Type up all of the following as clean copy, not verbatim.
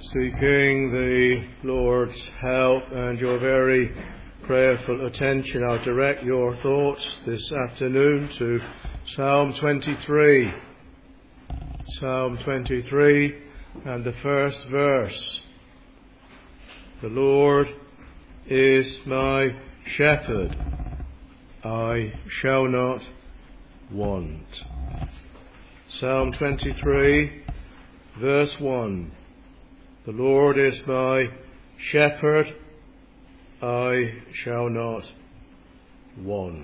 Seeking the Lord's help and your very prayerful attention, I'll direct your thoughts this afternoon to Psalm 23. Psalm 23 and the first verse. The Lord is my shepherd, I shall not want. Psalm 23, verse 1. The Lord is my shepherd, I shall not want.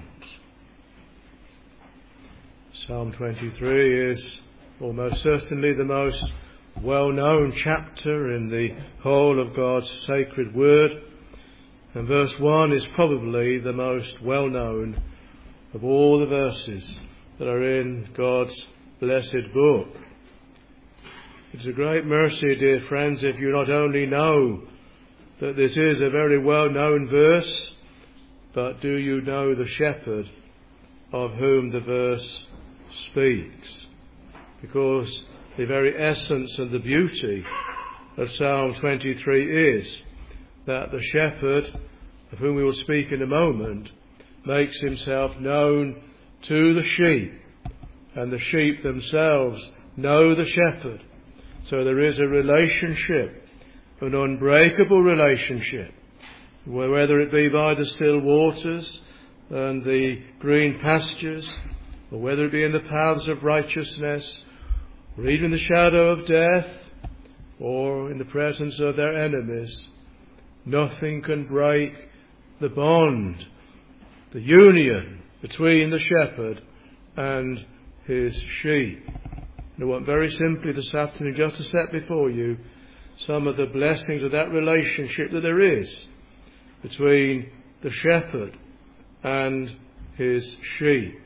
Psalm 23 is almost certainly the most well-known chapter in the whole of God's sacred word, and verse 1 is probably the most well-known of all the verses that are in God's blessed book. It's a great mercy, dear friends, if you not only know that this is a very well-known verse, but do you know the shepherd of whom the verse speaks? Because the very essence and the beauty of Psalm 23 is that the shepherd, of whom we will speak in a moment, makes himself known to the sheep, and the sheep themselves know the shepherd. So there is a relationship, an unbreakable relationship, whether it be by the still waters and the green pastures, or whether it be in the paths of righteousness, or even in the shadow of death, or in the presence of their enemies. Nothing can break the bond, the union between the shepherd and his sheep. And I want very simply this afternoon just to set before you some of the blessings of that relationship that there is between the shepherd and his sheep.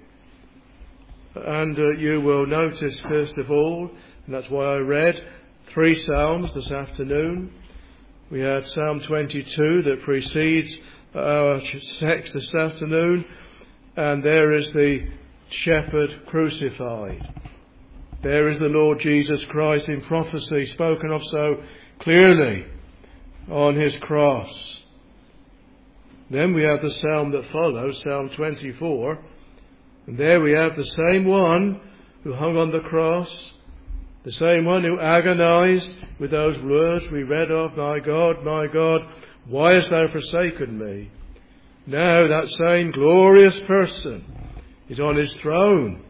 And you will notice first of all, and that's why I read 3 Psalms this afternoon. We have Psalm 22 that precedes our text this afternoon, and there is the shepherd crucified. There is the Lord Jesus Christ in prophecy spoken of so clearly on his cross. Then we have the psalm that follows, Psalm 24. And there we have the same one who hung on the cross, the same one who agonized with those words we read of, my God, why hast thou forsaken me? Now that same glorious person is on his throne.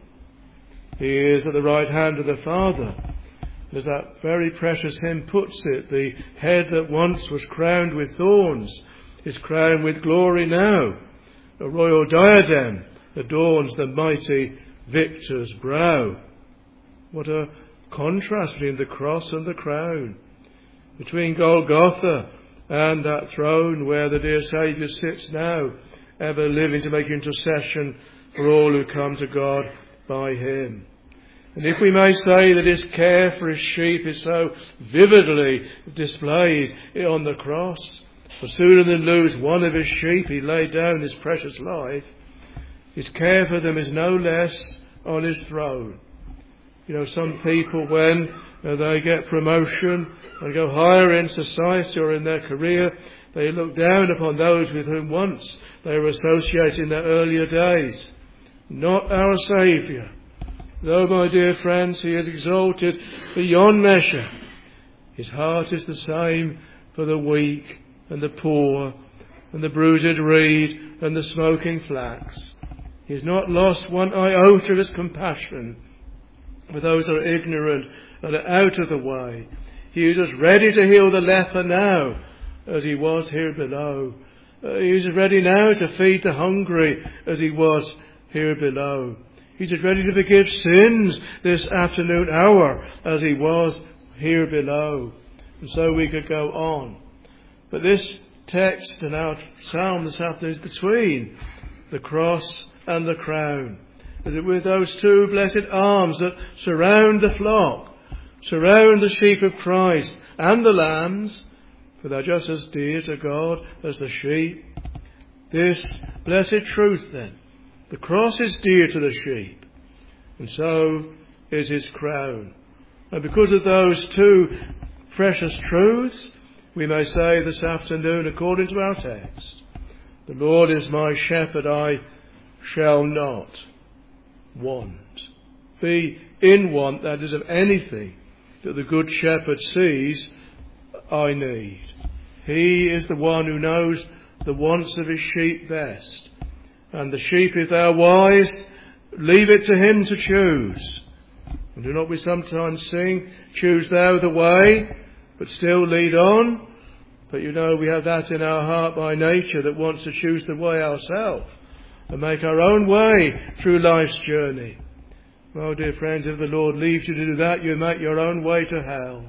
He is at the right hand of the Father. As that very precious hymn puts it, the head that once was crowned with thorns is crowned with glory now. A royal diadem adorns the mighty victor's brow. What a contrast between the cross and the crown, between Golgotha and that throne where the dear Saviour sits now, ever living to make intercession for all who come to God by him. And if we may say that his care for his sheep is so vividly displayed on the cross, for sooner than lose one of his sheep he laid down his precious life, his care for them is no less on his throne. You know, some people when they get promotion and go higher in society or in their career, they look down upon those with whom once they were associated in their earlier days. Not our Saviour. Though, my dear friends, he is exalted beyond measure, his heart is the same for the weak and the poor and the bruised reed and the smoking flax. He has not lost one iota of his compassion for those that are ignorant and are out of the way. He is as ready to heal the leper now as he was here below. He is ready now to feed the hungry as he was here below. He's as ready to forgive sins this afternoon hour as he was here below. And so we could go on. But this text and our psalm this afternoon is between the cross and the crown. With those two blessed arms that surround the flock, surround the sheep of Christ and the lambs, for they're just as dear to God as the sheep. This blessed truth then, the cross is dear to the sheep, and so is his crown. And because of those two precious truths, we may say this afternoon according to our text, the Lord is my shepherd, I shall not want. Be in want, that is, of anything that the Good Shepherd sees I need. He is the one who knows the wants of his sheep best. And the sheep, if they're wise, leave it to him to choose. And do not we sometimes sing, choose thou the way, but still lead on? But you know we have that in our heart by nature that wants to choose the way ourselves and make our own way through life's journey. Well, dear friends, if the Lord leaves you to do that, you make your own way to hell.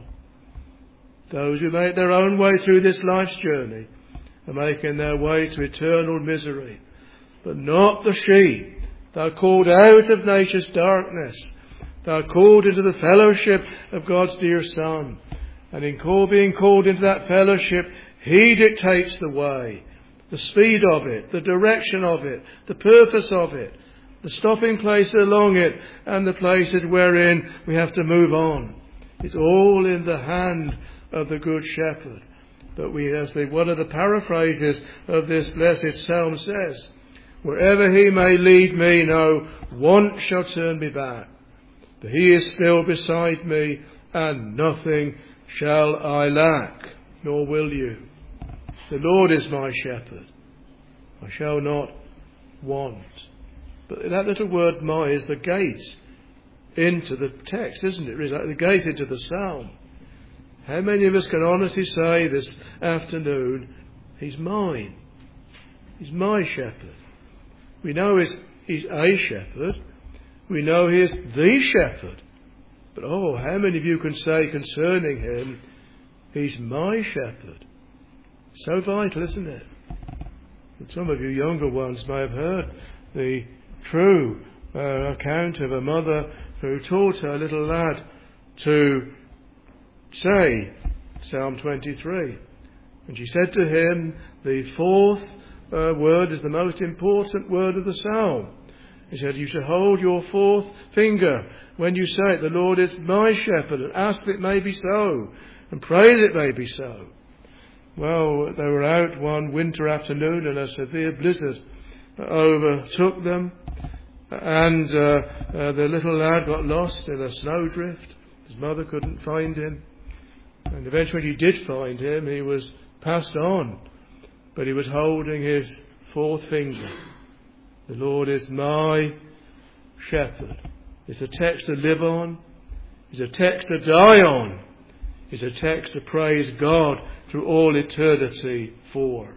Those who make their own way through this life's journey are making their way to eternal misery. But not the sheep. They are called out of nature's darkness. They are called into the fellowship of God's dear Son. And in being called into that fellowship, he dictates the way, the speed of it, the direction of it, the purpose of it, the stopping place along it, and the places wherein we have to move on. It's all in the hand of the Good Shepherd. But we, as one of the paraphrases of this blessed psalm says, wherever he may lead me, no want shall turn me back. But he is still beside me, and nothing shall I lack, nor will you. The Lord is my shepherd. I shall not want. But that little word my is the gate into the text, isn't it? It's like the gate into the psalm. How many of us can honestly say this afternoon, he's mine. He's my shepherd. We know he's a shepherd. We know he is the shepherd. But oh, how many of you can say concerning him, he's my shepherd? So vital, isn't it? And some of you younger ones may have heard the true account of a mother who taught her little lad to say Psalm 23. And she said to him, the fourth word is the most important word of the psalm. He said, you should hold your fourth finger when you say it, the Lord is my shepherd, and ask that it may be so, and pray that it may be so. Well, they were out one winter afternoon and a severe blizzard overtook them, and the little lad got lost in a snowdrift. His mother couldn't find him, and eventually when he did find him, he was passed on, but he was holding his fourth finger. The Lord is my shepherd. It's a text to live on. It's a text to die on. It's a text to praise God through all eternity for.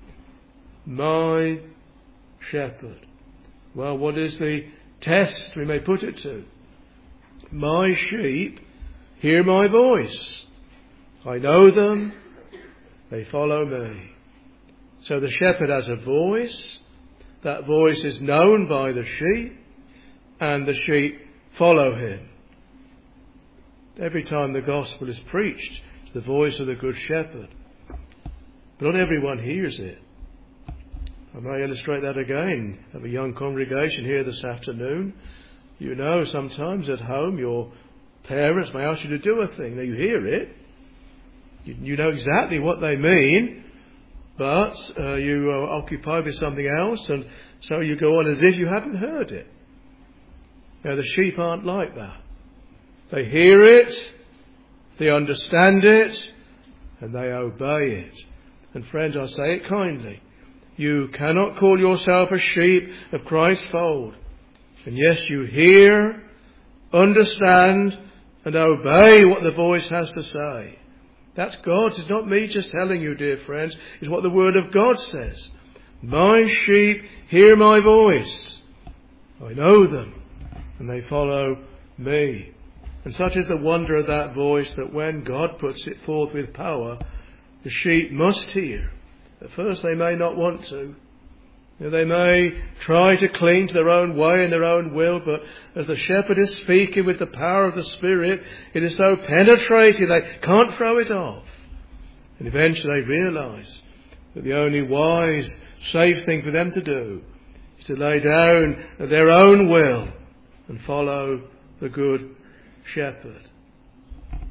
My shepherd. Well, what is the test we may put it to? My sheep hear my voice. I know them. They follow me. So the shepherd has a voice. That voice is known by the sheep, and the sheep follow him. Every time the gospel is preached, it's the voice of the Good Shepherd. But not everyone hears it. I may illustrate that again. I have a young congregation here this afternoon. You know, sometimes at home your parents may ask you to do a thing. Now you hear it. You know exactly what they mean. But you are occupied with something else, and so you go on as if you hadn't heard it. Now the sheep aren't like that. They hear it, they understand it, and they obey it. And friends, I say it kindly. You cannot call yourself a sheep of Christ's fold. And yes, you hear, understand, and obey what the voice has to say. That's God's. It's not me just telling you, dear friends. It's what the Word of God says. My sheep hear my voice. I know them, and they follow me. And such is the wonder of that voice that when God puts it forth with power, the sheep must hear. At first they may not want to. They may try to cling to their own way and their own will, but as the shepherd is speaking with the power of the Spirit, it is so penetrating they can't throw it off. And eventually they realise that the only wise, safe thing for them to do is to lay down their own will and follow the Good Shepherd.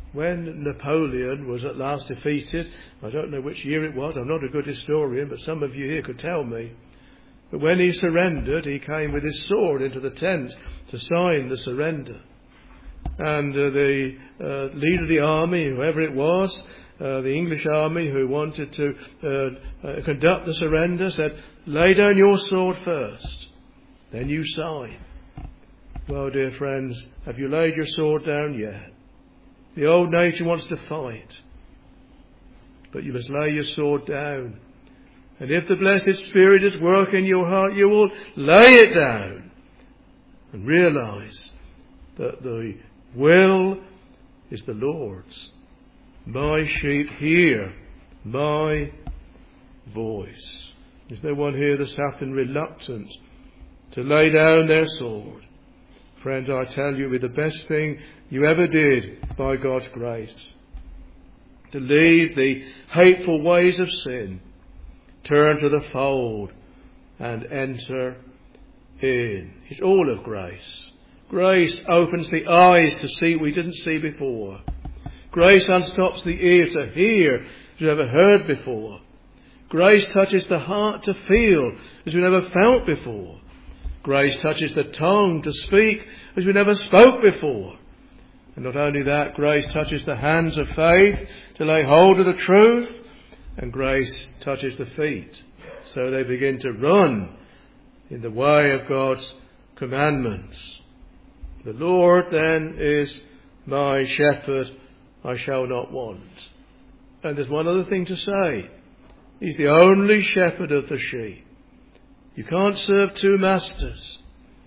When Napoleon was at last defeated, I don't know which year it was, I'm not a good historian, but some of you here could tell me. But when he surrendered, he came with his sword into the tent to sign the surrender. And the leader of the army, whoever it was, the English army who wanted to conduct the surrender, said, "Lay down your sword first, then you sign." Well, dear friends, have you laid your sword down yet? The old nature wants to fight, but you must lay your sword down. And if the blessed Spirit is working in your heart, you will lay it down and realise that the will is the Lord's. My sheep hear my voice. Is there one here this afternoon reluctant to lay down their sword? Friends, I tell you, it's the best thing you ever did by God's grace. To leave the hateful ways of sin, turn to the fold and enter in. It's all of grace. Grace opens the eyes to see what we didn't see before. Grace unstops the ear to hear as we never heard before. Grace touches the heart to feel as we never felt before. Grace touches the tongue to speak as we never spoke before. And not only that, grace touches the hands of faith to lay hold of the truth. And grace touches the feet so they begin to run in the way of God's commandments. The Lord then is my shepherd, I shall not want. And there's one other thing to say. He's the only shepherd of the sheep. You can't serve two masters.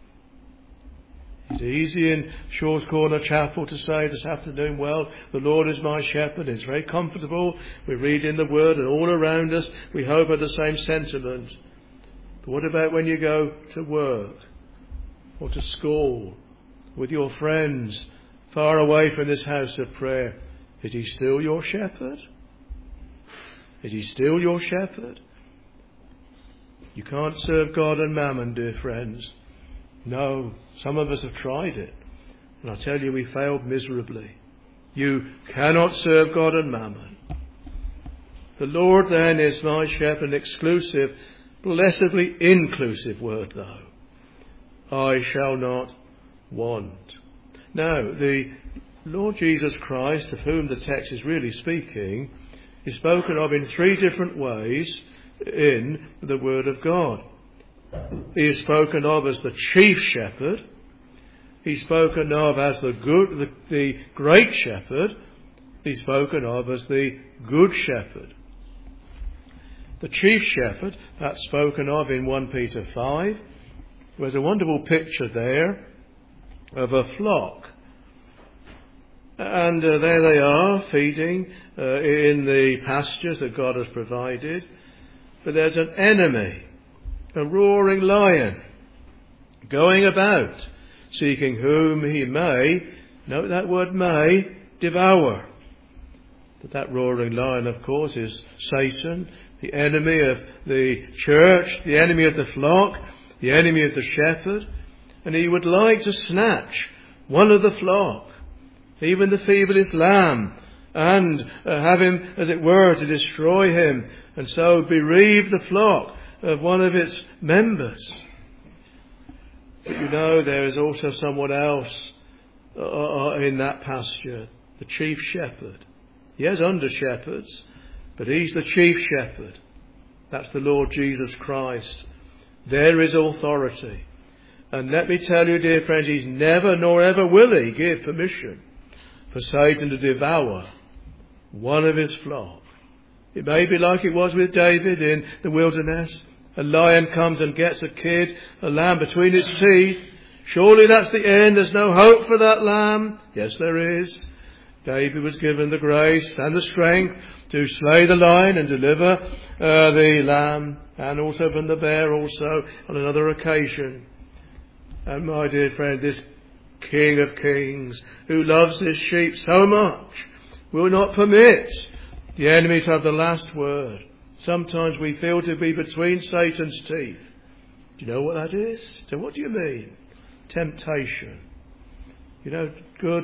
It's easy in Shaw's Corner Chapel to say this afternoon, well, the Lord is my shepherd. It's very comfortable. We read in the Word and all around us we hope at the same sentiment. But what about when you go to work or to school with your friends far away from this house of prayer? Is he still your shepherd? Is he still your shepherd? You can't serve God and mammon, dear friends. No, some of us have tried it. And I tell you, we failed miserably. You cannot serve God and mammon. The Lord then is my shepherd, an exclusive, blessedly inclusive word though. I shall not want. Now, the Lord Jesus Christ, of whom the text is really speaking, is spoken of in three different ways in the Word of God. He is spoken of as the chief shepherd. He's spoken of as the great shepherd. He's spoken of as the good shepherd. The chief shepherd, that's spoken of in 1 Peter 5. There's a wonderful picture there of a flock. And there they are, feeding in the pastures that God has provided. But there's an enemy, a roaring lion, going about, seeking whom he may, note that word may, devour. But that roaring lion, of course, is Satan, the enemy of the church, the enemy of the flock, the enemy of the shepherd. And he would like to snatch one of the flock, even the feeblest lamb, and have him, as it were, to destroy him, and so bereave the flock of one of its members. But you know, there is also someone else in that pasture, the chief shepherd. He has under shepherds, but he's the chief shepherd. That's the Lord Jesus Christ. There is authority. And let me tell you, dear friends, he's never nor ever will he give permission for Satan to devour one of his flock. It may be like it was with David in the wilderness. A lion comes and gets a lamb between its teeth. Surely that's the end. There's no hope for that lamb. Yes, there is. David was given the grace and the strength to slay the lion and deliver the lamb, and also from the bear also on another occasion. And my dear friend, this King of Kings, who loves his sheep so much, will not permit the enemy to have the last word. Sometimes we feel to be between Satan's teeth. Do you know what that is? So what do you mean? Temptation. You know, good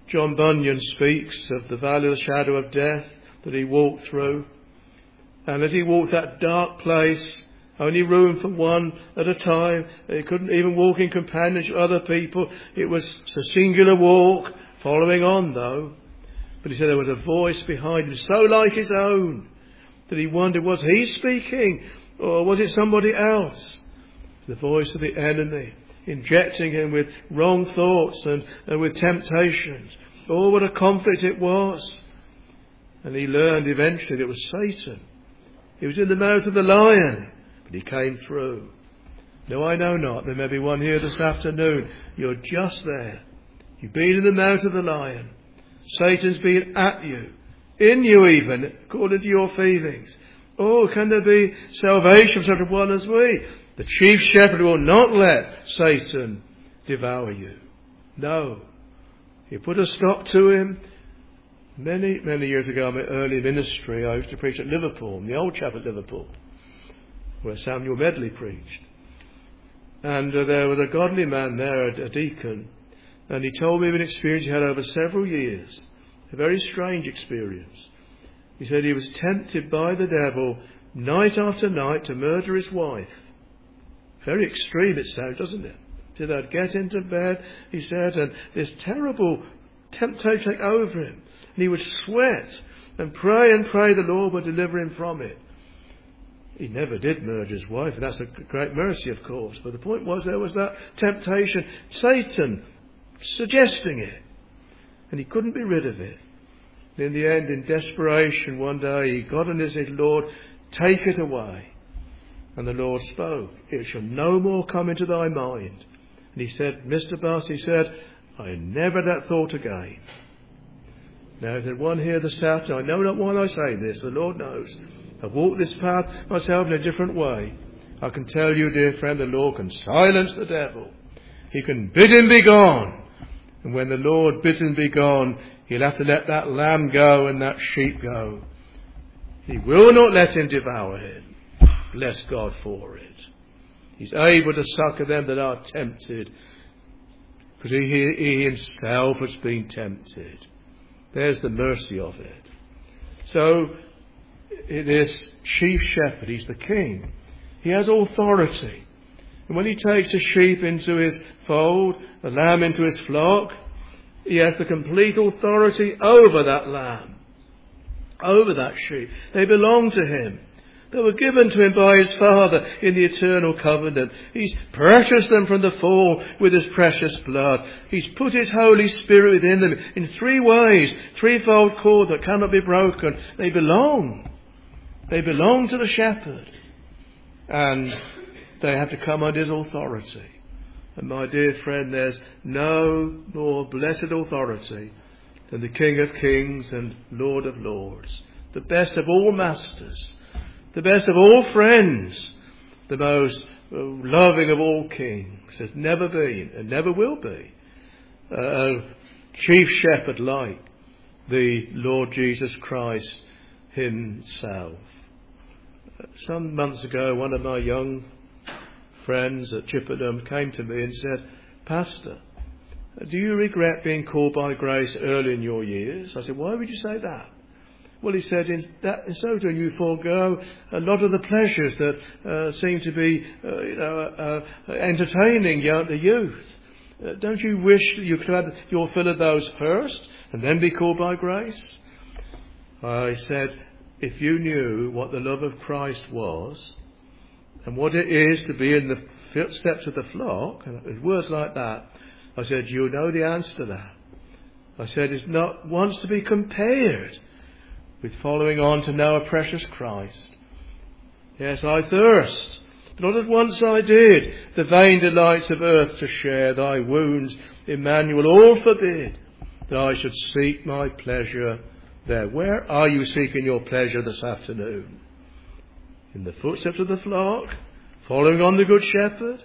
John Bunyan speaks of the valley of the shadow of death that he walked through. And as he walked that dark place, only room for one at a time. He couldn't even walk in companionship with other people. It was a singular walk, following on though. But he said there was a voice behind him so like his own that he wondered, was he speaking or was it somebody else? The voice of the enemy, injecting him with wrong thoughts and with temptations. Oh, what a conflict it was. And he learned eventually it was Satan. He was in the mouth of the lion, but he came through. No, I know not. There may be one here this afternoon. You're just there. You've been in the mouth of the lion. Satan's been at you, in you even, according to your feelings. Oh, can there be salvation for such a one as we? The chief shepherd will not let Satan devour you. No. He put a stop to him. Many, many years ago, in my early ministry, I used to preach at Liverpool, in the old chapel at Liverpool, where Samuel Medley preached. And there was a godly man there, a deacon, and he told me of an experience he had over several years, a very strange experience. He said he was tempted by the devil night after night to murder his wife. Very extreme it sounds, doesn't it? He said they'd get into bed, he said, and this terrible temptation take over him. And he would sweat and pray the Lord would deliver him from it. He never did murder his wife, and that's a great mercy, of course. But the point was there was that temptation, Satan suggesting it, and he couldn't be rid of it. And in the end, in desperation, one day he got on his head, Lord, take it away. And the Lord spoke, it shall no more come into thy mind. And he said, Mr. Buss, he said, I never had that thought again. Now, there's one here this afternoon. I know not why I say this. The Lord knows. I've walked this path myself in a different way. I can tell you, dear friend, the Lord can silence the devil. He can bid him be gone. And when the Lord bids him be gone, he'll have to let that lamb go and that sheep go. He will not let him devour him. Bless God for it. He's able to succour them that are tempted, because he himself has been tempted. There's the mercy of it. So, this chief shepherd, he's the king. He has authority. And when he takes a sheep into his fold, a lamb into his flock, he has the complete authority over that lamb, over that sheep. They belong to him. They were given to him by his Father in the eternal covenant. He's purchased them from the fall with his precious blood. He's put his Holy Spirit within them in three ways, threefold cord that cannot be broken. They belong. They belong to the shepherd. And they have to come under his authority. And my dear friend, there's no more blessed authority than the King of Kings and Lord of Lords, the best of all masters, the best of all friends, the most loving of all kings. There's never been and never will be a chief shepherd like the Lord Jesus Christ himself. Some months ago, one of my young friends at Chippenham came to me and said, Pastor, do you regret being called by grace early in your years? I said, why would you say that? Well, he said, in so doing you forego a lot of the pleasures that seem to be entertaining the youth. Don't you wish that you could have your fill of those first and then be called by grace? I said, if you knew what the love of Christ was and what it is to be in the footsteps of the flock, and words like that, I said, you know the answer to that. I said, it's not once to be compared with following on to know a precious Christ. Yes, I thirst, but not as once I did, the vain delights of earth to share. Thy wounds, Emmanuel, all forbid that I should seek my pleasure there. Where are you seeking your pleasure this afternoon? In the footsteps of the flock, following on the Good Shepherd?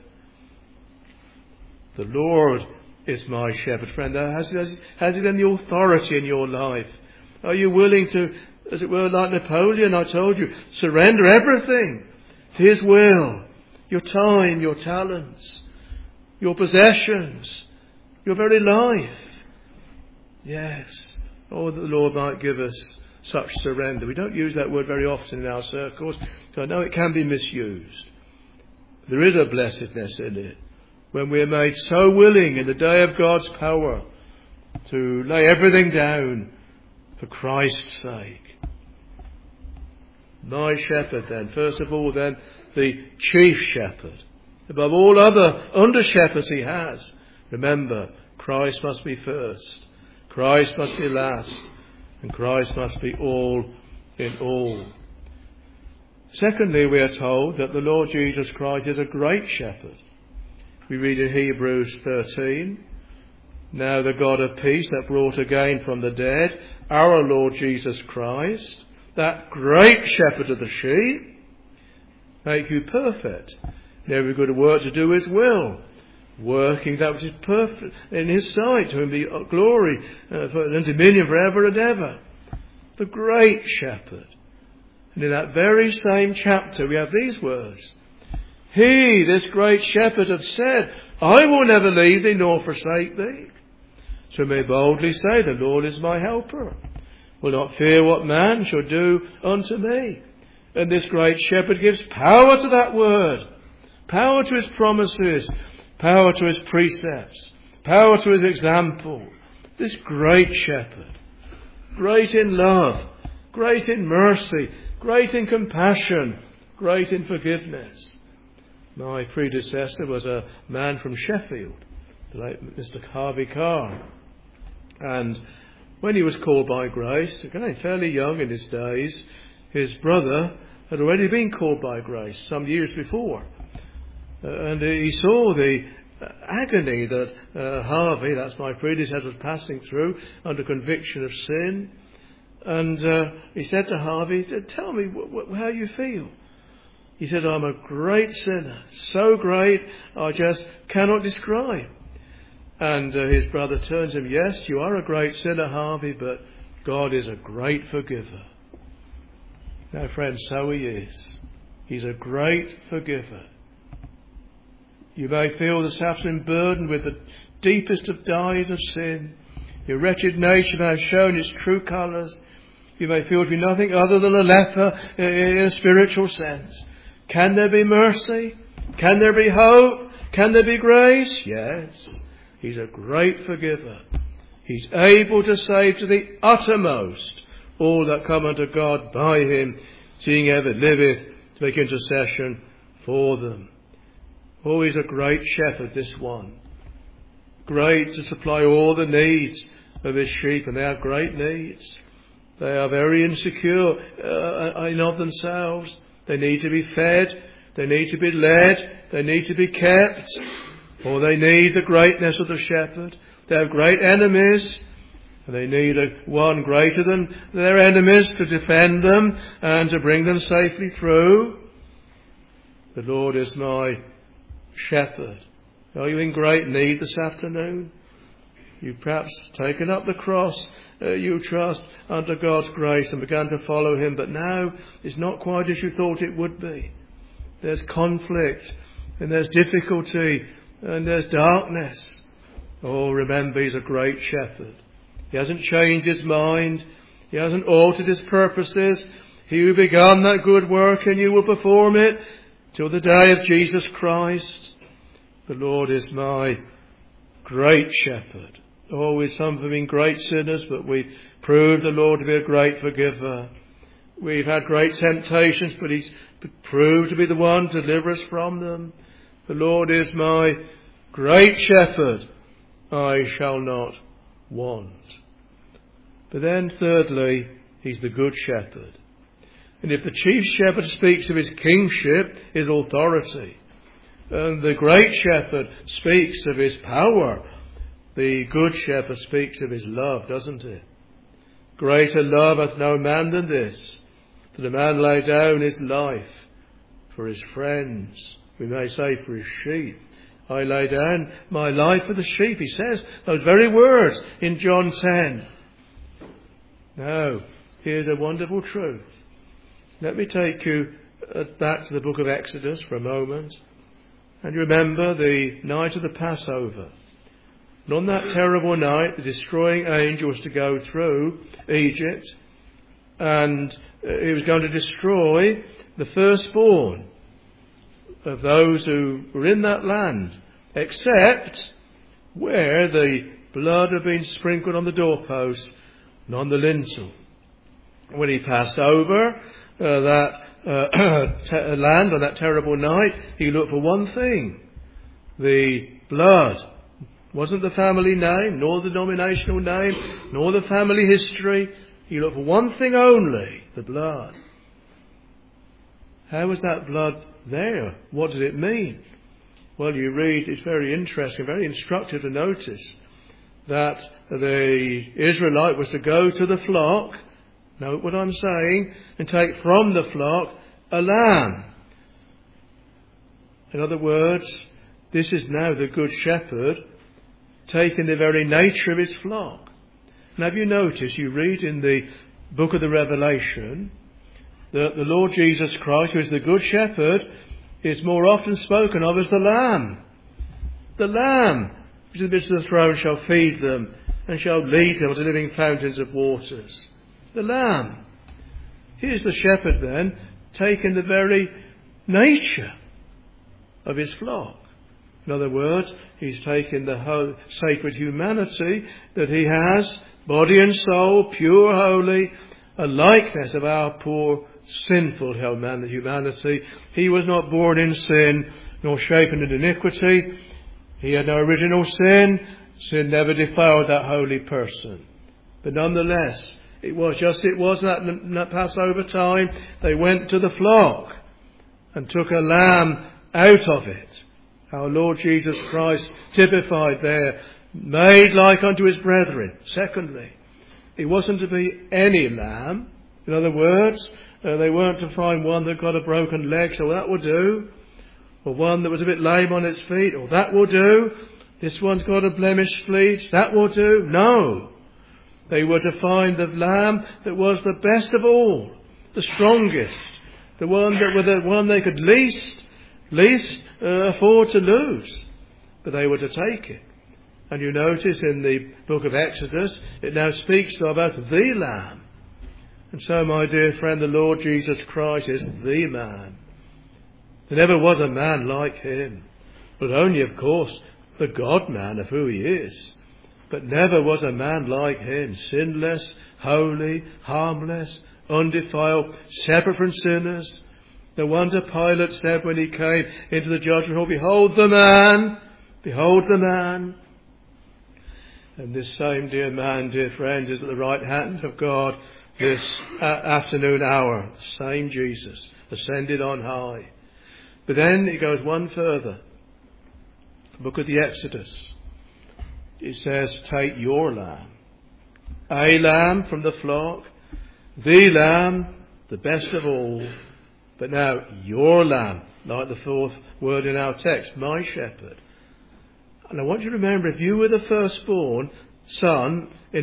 The Lord is my shepherd, friend. Has he then the authority in your life? Are you willing to, as it were, like Napoleon, I told you, surrender everything to his will? Your time, your talents, your possessions, your very life. Yes. Oh, that the Lord might give us such surrender. We don't use that word very often in our circles, so I know it can be misused. There is a blessedness in it when we are made so willing in the day of God's power to lay everything down for Christ's sake. My shepherd then, first of all then, the chief shepherd. Above all other under-shepherds he has. Remember, Christ must be first. Christ must be last. And Christ must be all in all. Secondly, we are told that the Lord Jesus Christ is a great shepherd. We read in Hebrews 13, now the God of peace that brought again from the dead our Lord Jesus Christ, that great shepherd of the sheep, make you perfect, in every good work to do his will, working that which is perfect in his sight, to whom be glory and dominion forever and ever. The great shepherd. And in that very same chapter we have these words. He, this great shepherd, had said, I will never leave thee nor forsake thee. So may boldly say, the Lord is my helper. Will not fear what man shall do unto me. And this great shepherd gives power to that word, power to his promises, power to his precepts, power to his example. This great shepherd, great in love, great in mercy, great in compassion, great in forgiveness. My predecessor was a man from Sheffield, the late Mr. Harvey Carr. And when he was called by grace, again fairly young in his days, his brother had already been called by grace some years before. And he saw the agony that Harvey, that's my predecessor, was passing through under conviction of sin. And he said to Harvey, tell me how you feel. He said, I'm a great sinner, so great I just cannot describe. And his brother turns to him, yes, you are a great sinner, Harvey, but God is a great forgiver. Now, friends, so he is. He's a great forgiver. You may feel this afternoon burdened with the deepest of dyes of sin. Your wretched nature may have shown its true colours. You may feel to be nothing other than a leper in a spiritual sense. Can there be mercy? Can there be hope? Can there be grace? Yes. He's a great forgiver. He's able to save to the uttermost all that come unto God by him, seeing ever liveth to make intercession for them. Oh, he's a great shepherd, this one. Great to supply all the needs of his sheep, and they have great needs. They are very insecure in of themselves. They need to be fed. They need to be led. They need to be kept. Or they need the greatness of the shepherd. They have great enemies. And they need one greater than their enemies to defend them and to bring them safely through. The Lord is my shepherd. Are you in great need this afternoon? You've perhaps taken up the cross, you trust, under God's grace and began to follow him, but now it's not quite as you thought it would be. There's conflict, and there's difficulty, and there's darkness. Oh, remember, he's a great shepherd. He hasn't changed his mind. He hasn't altered his purposes. He who began that good work in you will perform it till the day of Jesus Christ. The Lord is my great shepherd. Always some have been great sinners, but we've proved the Lord to be a great forgiver. We've had great temptations, but he's proved to be the one to deliver us from them. The Lord is my great shepherd. I shall not want. But then thirdly, he's the good shepherd. And if the chief shepherd speaks of his kingship, his authority, and the great shepherd speaks of his power, the good shepherd speaks of his love, doesn't he? Greater love hath no man than this, that a man lay down his life for his friends. We may say for his sheep. I lay down my life for the sheep. He says those very words in John 10. Now, here's a wonderful truth. Let me take you back to the book of Exodus for a moment. And remember the night of the Passover. And on that terrible night, the destroying angel was to go through Egypt, and he was going to destroy the firstborn of those who were in that land, except where the blood had been sprinkled on the doorpost and on the lintel. When he passed over that land on that terrible night, he looked for one thing: the blood. Wasn't the family name, nor the denominational name, nor the family history. He looked for one thing only: the blood. How was that blood there? What did it mean? Well, you read, it's very interesting, very instructive to notice that the Israelite was to go to the flock, note what I'm saying, and take from the flock a lamb. In other words, this is now the Good Shepherd taking the very nature of his flock. And have you noticed, you read in the book of the Revelation, that the Lord Jesus Christ, who is the Good Shepherd, is more often spoken of as the Lamb. The Lamb, which in the midst of the throne, shall feed them and shall lead them to living fountains of waters. The Lamb. Here's the Shepherd then, taking the very nature of his flock. In other words, he's taken the whole sacred humanity that he has, body and soul, pure, holy, a likeness of our poor, sinful humanity. He was not born in sin, nor shapen in iniquity. He had no original sin. Sin never defiled that holy person. But nonetheless, it was that Passover time, they went to the flock and took a lamb out of it. Our Lord Jesus Christ typified there, made like unto his brethren. Secondly, it wasn't to be any lamb. In other words, they weren't to find one that got a broken leg, so that will do. Or one that was a bit lame on its feet, or that will do. This one's got a blemished fleece, that will do. No. They were to find the lamb that was the best of all, the strongest, the one they could least afford to lose. But they were to take it. And you notice in the book of Exodus, it now speaks of as the Lamb. And so, my dear friend, the Lord Jesus Christ is the man. There never was a man like him. Not only, of course, the God-man of who he is, but never was a man like him, sinless, holy, harmless, undefiled, separate from sinners. No wonder Pilate said when he came into the judgment hall, "Behold the man! Behold the man!" And this same dear man, dear friends, is at the right hand of God this afternoon hour. The same Jesus, ascended on high. But then it goes one further. The book of the Exodus. It says, take your lamb. A lamb from the flock. The lamb, the best of all. But now, your lamb, like the fourth word in our text, my shepherd. And I want you to remember, if you were the firstborn son in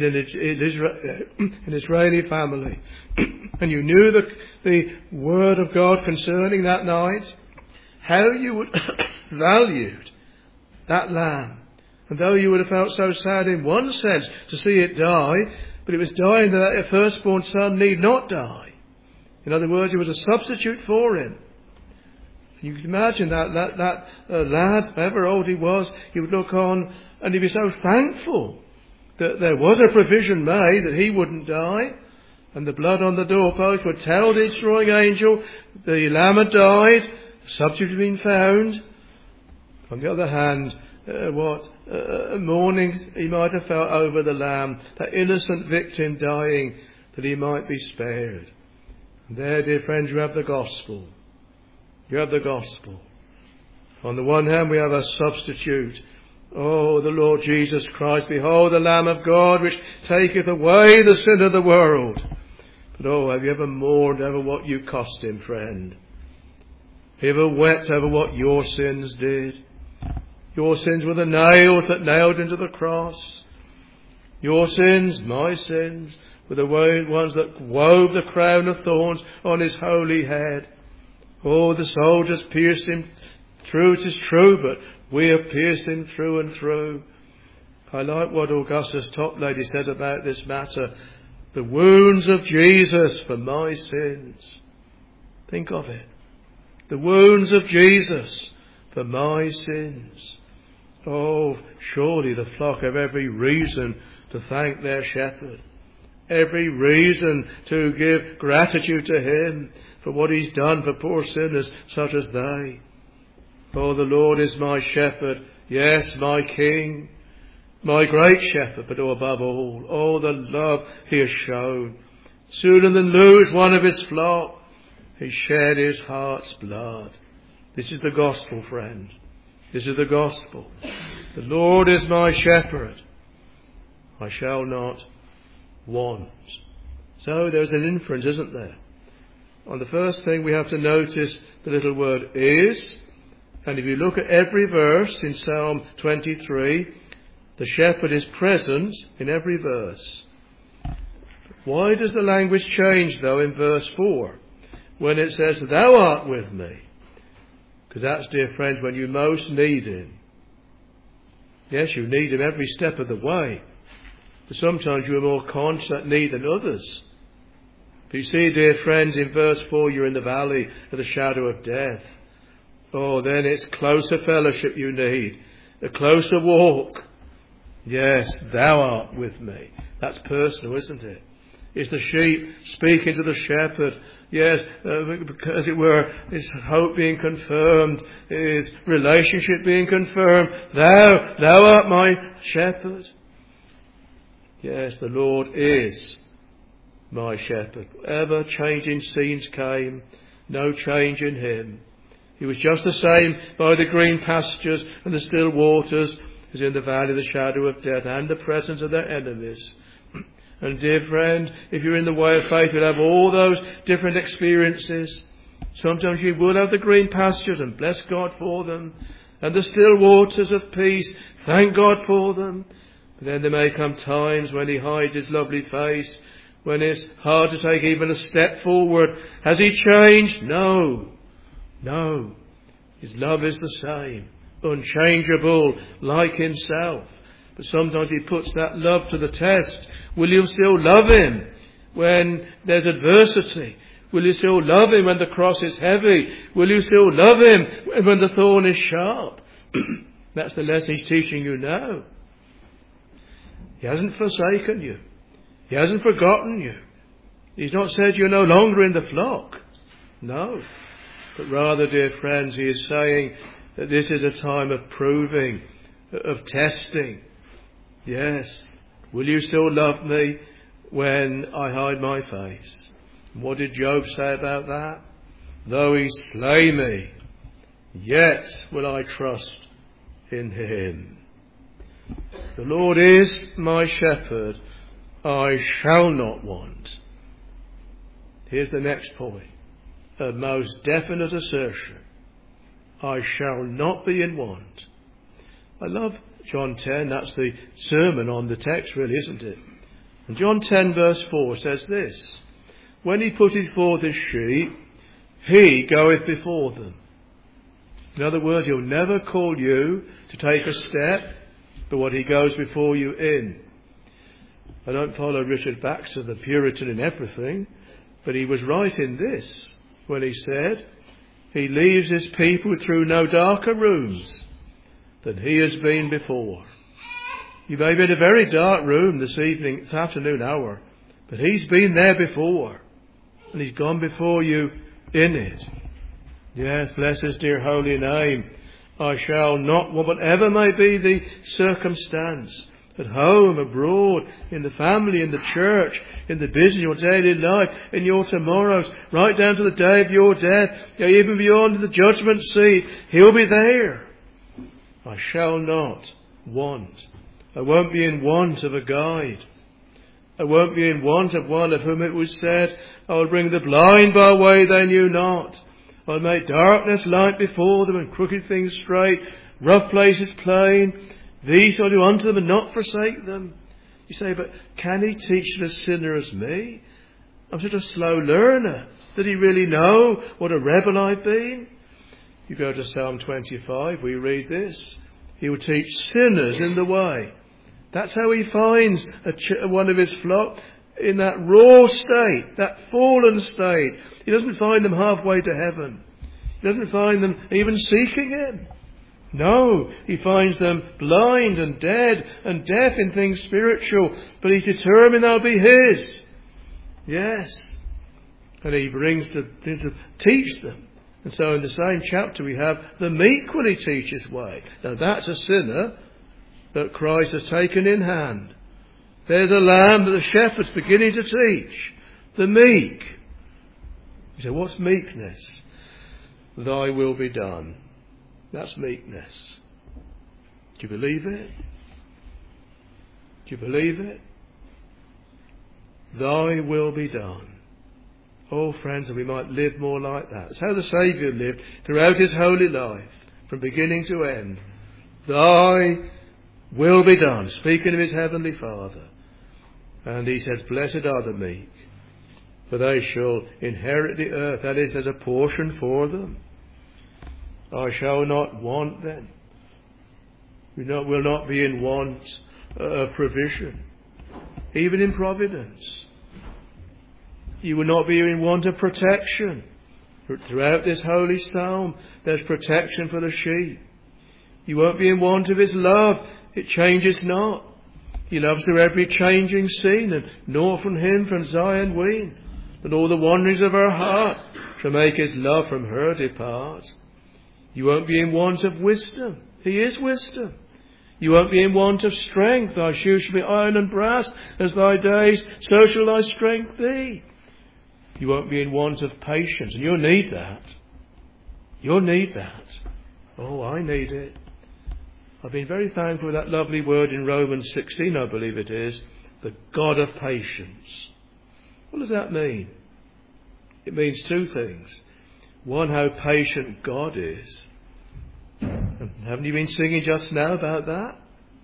an Israeli family, and you knew the word of God concerning that night, how you would valued that lamb. And though you would have felt so sad in one sense to see it die, but it was dying that your firstborn son need not die. In other words, it was a substitute for him. You can imagine that lad, however old he was, he would look on and he'd be so thankful that there was a provision made that he wouldn't die. And the blood on the doorpost would tell the destroying angel the lamb had died, the substitute had been found. On the other hand, mourning he might have felt over the lamb, that innocent victim dying, that he might be spared. And there, dear friends, you have the gospel. You have the gospel. On the one hand, we have a substitute. Oh, the Lord Jesus Christ, behold the Lamb of God, which taketh away the sin of the world. But oh, have you ever mourned over what you cost him, friend? Have you ever wept over what your sins did? Your sins were the nails that nailed into the cross. Your sins, my sins, were the ones that wove the crown of thorns on his holy head. Oh, the soldiers pierced him through, it is true, but we have pierced him through and through. I like what Augustus Toplady said about this matter. The wounds of Jesus for my sins. Think of it. The wounds of Jesus for my sins. Oh, surely the flock have every reason to thank their shepherd. Every reason to give gratitude to him for what he's done for poor sinners such as they. Oh, the Lord is my shepherd. Yes, my King. My great shepherd, but above all, oh, the love he has shown. Sooner than lose one of his flock, he shed his heart's blood. This is the gospel, friend. This is the gospel. The Lord is my shepherd. I shall not want. So there's an inference, isn't there? On the first thing we have to notice the little word is. And if you look at every verse in Psalm 23, the shepherd is present in every verse. Why does the language change, though, in verse 4, when it says, thou art with me? Because that's, dear friends, when you most need him. Yes, you need him every step of the way. But sometimes you are more conscious of that need than others. If you see, dear friends, in verse 4, you're in the valley of the shadow of death. Oh, then it's closer fellowship you need. A closer walk. Yes, thou art with me. That's personal, isn't it? It's the sheep speaking to the shepherd. Yes, as it were, his hope being confirmed, his relationship being confirmed. Thou art my shepherd. Yes, the Lord is my shepherd. Ever changing scenes came, no change in him. He was just the same by the green pastures and the still waters as in the valley of the shadow of death and the presence of their enemies. And dear friend, if you're in the way of faith, you'll have all those different experiences. Sometimes you will have the green pastures, and bless God for them, and the still waters of peace, thank God for them. But then there may come times when he hides his lovely face, when it's hard to take even a step forward. Has he changed? No. His love is the same, unchangeable, like himself. But sometimes he puts that love to the test. Will you still love him when there's adversity? Will you still love him when the cross is heavy? Will you still love him when the thorn is sharp? That's the lesson he's teaching you now. He hasn't forsaken you. He hasn't forgotten you. He's not said you're no longer in the flock. No. But rather, dear friends, he is saying that this is a time of proving, of testing. Yes. Will you still love me when I hide my face? And what did Job say about that? Though he slay me, yet will I trust in him. The Lord is my shepherd. I shall not want. Here's the next point. A most definite assertion. I shall not be in want. I love John 10. That's the sermon on the text, really, isn't it? And John 10 verse 4 says this. When he putteth forth his sheep, he goeth before them. In other words, he'll never call you to take a step, but what he goes before you in. I don't follow Richard Baxter, the Puritan in everything, but he was right in this when he said, he leaves his people through no darker rooms than he has been before. You may be in a very dark room this afternoon hour, but he's been there before, and he's gone before you in it. Yes, bless his dear holy name. I shall not, whatever may be the circumstance, at home, abroad, in the family, in the church, in the business, your daily life, in your tomorrows, right down to the day of your death, even beyond the judgment seat, he'll be there. I shall not want. I won't be in want of a guide. I won't be in want of one of whom it was said, I will bring the blind by a way they knew not. I'll make darkness light before them and crooked things straight, rough places plain. These I'll do unto them and not forsake them. You say, but can he teach a sinner as me? I'm such a slow learner. Did he really know what a rebel I've been? You go to Psalm 25, we read this. He will teach sinners in the way, That's how he finds one of his flock in that raw state, that fallen state. He doesn't find them halfway to heaven. He doesn't find them even seeking him. No, he finds them blind and dead and deaf in things spiritual, but he's determined they'll be his. Yes. And he brings to teach them. And so in the same chapter we have the meek will he teach his way. Now that's a sinner that Christ has taken in hand. There's a lamb that the shepherd's beginning to teach. The meek. You say, what's meekness? Thy will be done. That's meekness. Do you believe it? Do you believe it? Thy will be done. Oh, friends, that we might live more like that. It's how the Saviour lived throughout his holy life, from beginning to end. Thy will be done, speaking of his heavenly Father. And he says, blessed are the meek, for they shall inherit the earth. That is, there's a portion for them. I shall not want them. We will not be in want of provision, even in providence. You will not be in want of protection. Throughout this holy psalm, there's protection for the sheep. You won't be in want of his love. It changes not. He loves through every changing scene, and nor from him from Zion wean, that all the wanderings of her heart shall make his love from her depart. You won't be in want of wisdom. He is wisdom. You won't be in want of strength. Thy shoes shall be iron and brass. As thy days, so shall thy strength be. You won't be in want of patience. And you'll need that. You'll need that. Oh, I need it. I've been very thankful for that lovely word in Romans 16, I believe it is. The God of patience. What does that mean? It means two things. One, how patient God is. And haven't you been singing just now about that?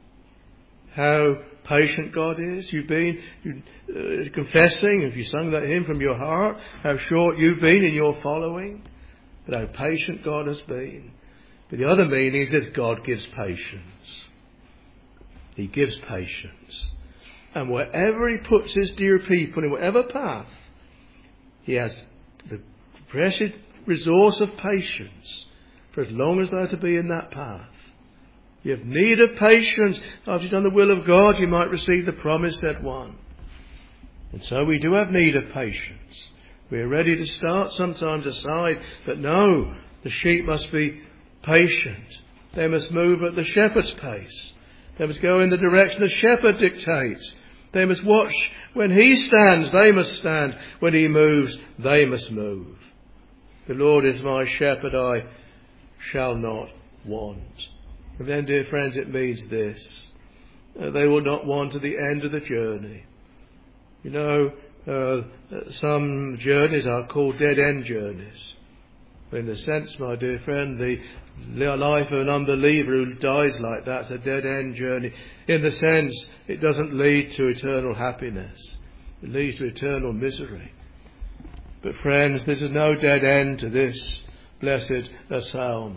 How patient God is. You've been confessing, if you sung that hymn from your heart, how short you've been in your following, but how patient God has been. But the other meaning is that God gives patience. He gives patience. And wherever he puts his dear people, in whatever path, he has the precious resource of patience for as long as they're to be in that path. You have need of patience. After you've done the will of God, you might receive the promised one. And so we do have need of patience. We are ready to start sometimes aside, but no, the sheep must be patient. They must move at the shepherd's pace. They must go in the direction the shepherd dictates. They must watch. When he stands, they must stand. When he moves, they must move. The Lord is my shepherd, I shall not want. And then, dear friends, it means this. They will not want to the end of the journey. You know, some journeys are called dead-end journeys. In the sense, my dear friend, the life of an unbeliever who dies like that's a dead-end journey. In the sense, it doesn't lead to eternal happiness. It leads to eternal misery. But friends, this is no dead end to this blessed psalm.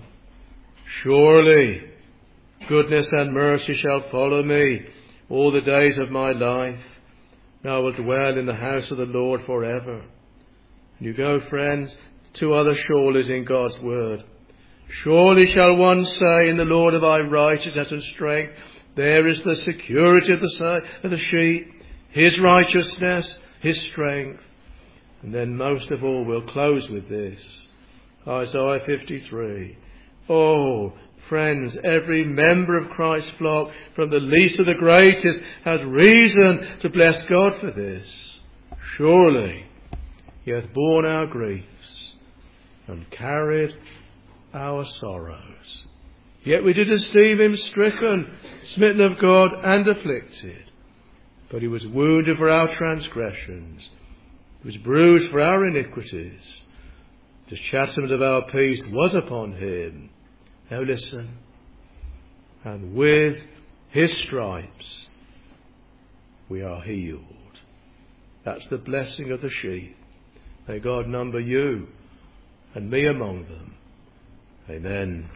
Surely goodness and mercy shall follow me all the days of my life. And I will dwell in the house of the Lord forever. And you go, friends, two other surelys in God's word. Surely shall one say, in the Lord of thy righteousness and strength, there is the security of the sheep, his righteousness, his strength. And then most of all, we'll close with this. Isaiah 53. Oh, friends, every member of Christ's flock, from the least to the greatest, has reason to bless God for this. Surely he hath borne our griefs and carried our sorrows. Yet we did esteem him stricken, smitten of God, and afflicted. But he was wounded for our transgressions. He was bruised for our iniquities. The chastisement of our peace was upon him. Now listen. And with his stripes we are healed. That's the blessing of the sheep. May God number you and me among them. Amen.